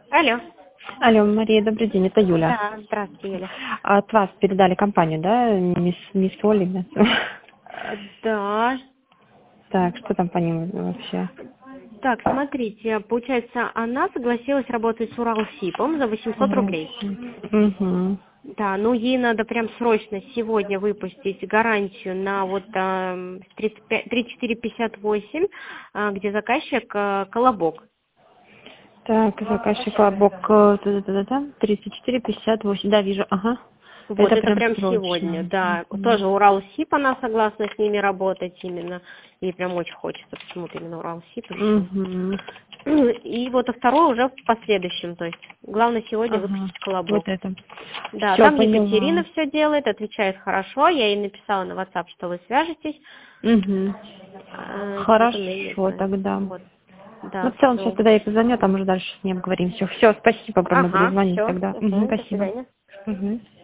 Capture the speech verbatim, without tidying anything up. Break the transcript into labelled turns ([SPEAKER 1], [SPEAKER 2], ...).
[SPEAKER 1] Алло.
[SPEAKER 2] Алло, Мария, добрый день, это Юля.
[SPEAKER 1] Да, здравствуйте, Юля.
[SPEAKER 2] От вас передали компанию, да? Мисс, мисс Оли, да?
[SPEAKER 1] Э, Да.
[SPEAKER 2] Так, что там по ним вообще?
[SPEAKER 1] Так, смотрите, получается, она согласилась работать с Уралсибом за восемьсот рублей.
[SPEAKER 2] Угу.
[SPEAKER 1] Да, ну ей надо прям срочно сегодня выпустить гарантию на вот эм, тридцать пять тридцать четыре пятьдесят восемь, а, где заказчик э, Колобок.
[SPEAKER 2] Так, заказчик Лобок э, та-та-та-та, тридцать четыре пятьдесят восемь, да, вижу, ага.
[SPEAKER 1] Вот,
[SPEAKER 2] Это
[SPEAKER 1] это
[SPEAKER 2] прям
[SPEAKER 1] прям сегодня,
[SPEAKER 2] срочно.
[SPEAKER 1] да.
[SPEAKER 2] Мгм.
[SPEAKER 1] Тоже Уралсиб, она согласна с ними работать именно. Ей прям очень хочется почему-то именно Уралсиб и все.
[SPEAKER 2] Мгм.
[SPEAKER 1] И вот а второй уже в последующем, то есть главное сегодня
[SPEAKER 2] Ага,
[SPEAKER 1] выпустить
[SPEAKER 2] вот
[SPEAKER 1] колобок.
[SPEAKER 2] это.
[SPEAKER 1] Да,
[SPEAKER 2] Все,
[SPEAKER 1] там Екатерина
[SPEAKER 2] поняла.
[SPEAKER 1] все делает, отвечает хорошо. Я ей написала на WhatsApp, что вы свяжетесь.
[SPEAKER 2] Угу.
[SPEAKER 1] Э, Что-то мне не
[SPEAKER 2] Хорошо,
[SPEAKER 1] знаю.
[SPEAKER 2] тогда.
[SPEAKER 1] Вот.
[SPEAKER 2] Ну,
[SPEAKER 1] Да,
[SPEAKER 2] в целом, сейчас
[SPEAKER 1] все.
[SPEAKER 2] тогда я позвоню, а там уже дальше с ним говорим. Все, все, спасибо огромное, буду
[SPEAKER 1] Ага,
[SPEAKER 2] звонить
[SPEAKER 1] все.
[SPEAKER 2] тогда. Угу,
[SPEAKER 1] Угу, до
[SPEAKER 2] спасибо.
[SPEAKER 1] свидания.
[SPEAKER 2] Угу.